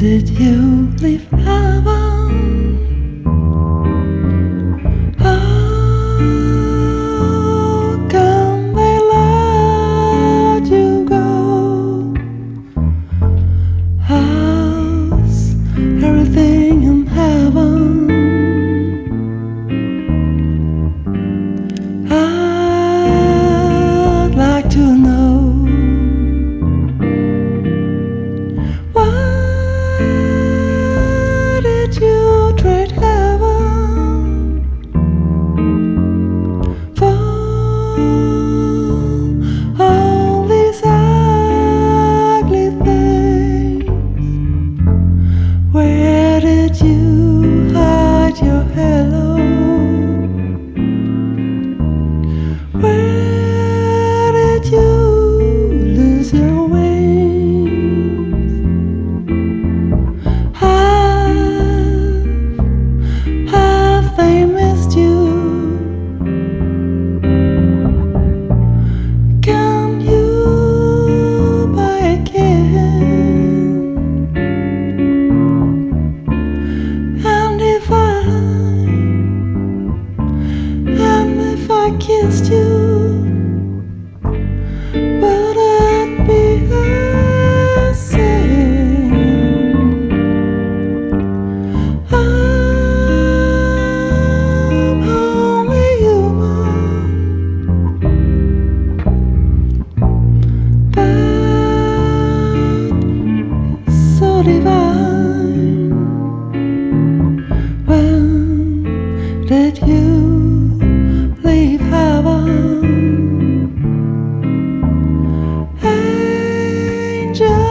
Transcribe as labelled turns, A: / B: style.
A: did you leave heaven? How come they let you go? How's everything in heaven? I'd like to know. Why did you trade heaven for all these ugly things? Where did you hide your halo? Where did you lose your wings? Have they missed you? Can you buy a kiss? And if I kissed you, would it be a sin? I'm only human, but so divine. When did you leave heaven? Angel